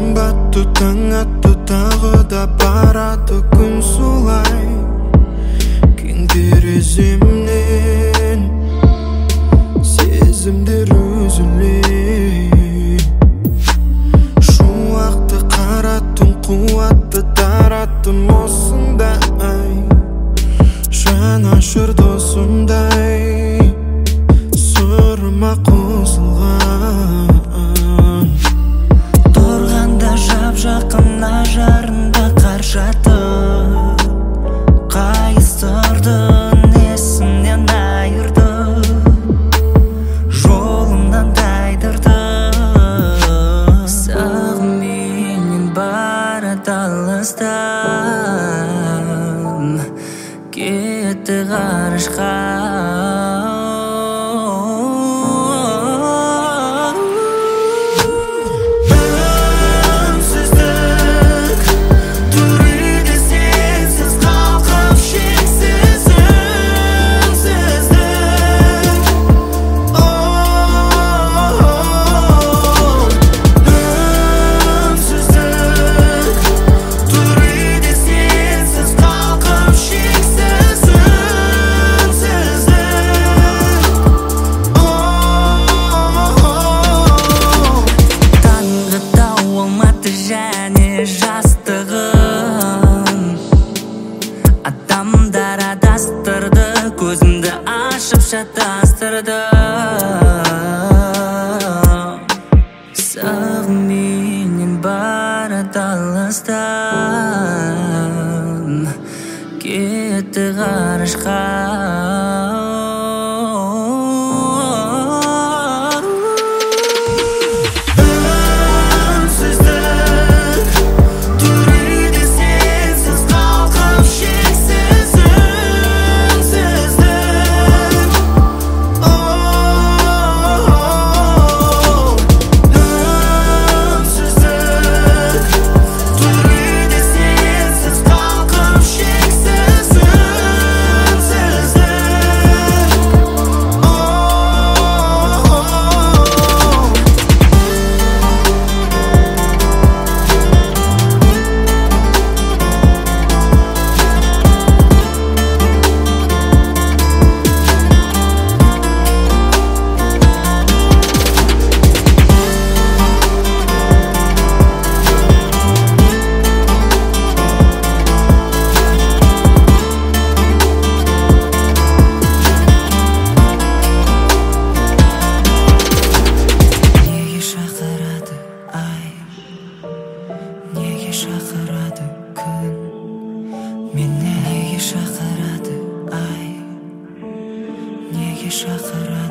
батты, таң атты, тағы да барады күн солай. Кең тереземнен сезімдер үзіле. Шуақты қараттым, қуатты тараттым осындай. Жанашыр досымдай сырыма қосылған. Тұрғанда жап-жақын ажарында қар жатып, қайыстырдың есімнен айырды, жолымнан тайдырды. Сағымменен барады алыстан, кетті ғарышқа. Адамдар адастырды, көзімді ашып шатастырды. Сағымменен барады алыстан, кетті ғарышқа. Шақырады күн, мені неге шақырады ай, неге шақырады?